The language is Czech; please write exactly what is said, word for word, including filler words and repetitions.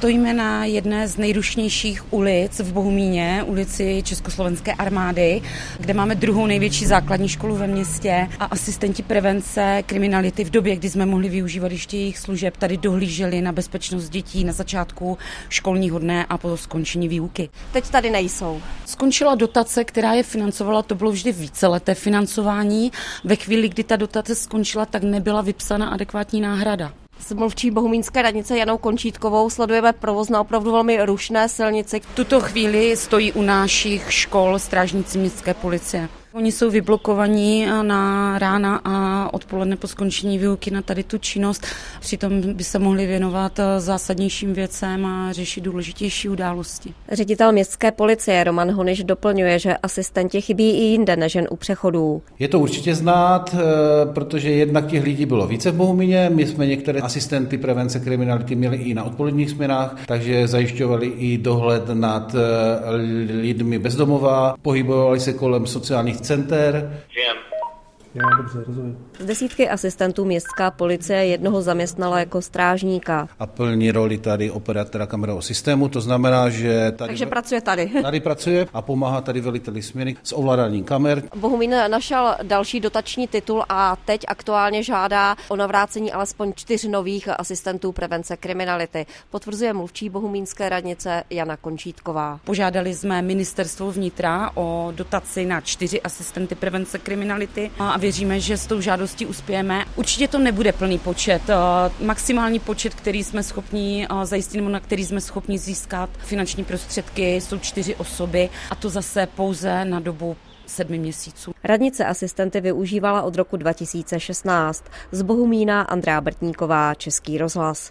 Stojíme na jedné z nejrušnějších ulic v Bohumíně, ulici Československé armády, kde máme druhou největší základní školu ve městě a asistenti prevence kriminality v době, kdy jsme mohli využívat ještě jejich služeb, tady dohlíželi na bezpečnost dětí na začátku školního dne a po skončení výuky. Teď tady nejsou. Skončila dotace, která je financovala, to bylo vždy víceleté financování. Ve chvíli, kdy ta dotace skončila, tak nebyla vypsána adekvátní náhrada. S mluvčí bohumínské radnice Janou Končítkovou sledujeme provoz na opravdu velmi rušné silnici. V tuto chvíli stojí u našich škol strážníci městské policie. Oni jsou vyblokovaní na rána a odpoledne po skončení výuky na tady tu činnost. Přitom by se mohli věnovat zásadnějším věcem a řešit důležitější události. Ředitel městské policie Roman Honyš doplňuje, že asistenti chybí i jinde než jen u přechodů. Je to určitě znát, protože jednak těch lidí bylo více v Bohumíně. My jsme některé asistenty prevence kriminality měli i na odpoledních směnách, takže zajišťovali i dohled nad lidmi bezdomová, pohybovali se kolem sociálních center. Já dobře, rozumím. Z desítky asistentů městská policie jednoho zaměstnala jako strážníka. A plní roli tady operátora kamerového systému, to znamená, že tady, Takže pracuje tady. Tady pracuje a pomáhá tady veliteli směny s ovládáním kamer. Bohumín našel další dotační titul a teď aktuálně žádá o navrácení alespoň čtyř nových asistentů prevence kriminality. Potvrzuje mluvčí bohumínské radnice Jana Končítková. Požádali jsme ministerstvo vnitra o dotaci na čtyři asistenty prevence kriminality a věříme, že s tou žádostí uspějeme. Určitě to nebude plný počet. Maximální počet, který jsme schopni zajistit, nebo na který jsme schopni získat finanční prostředky, jsou čtyři osoby a to zase pouze na dobu sedmi měsíců. Radnice asistenty využívala od roku dva tisíce šestnáct. Z Bohumína Andrea Brtníková, Český rozhlas.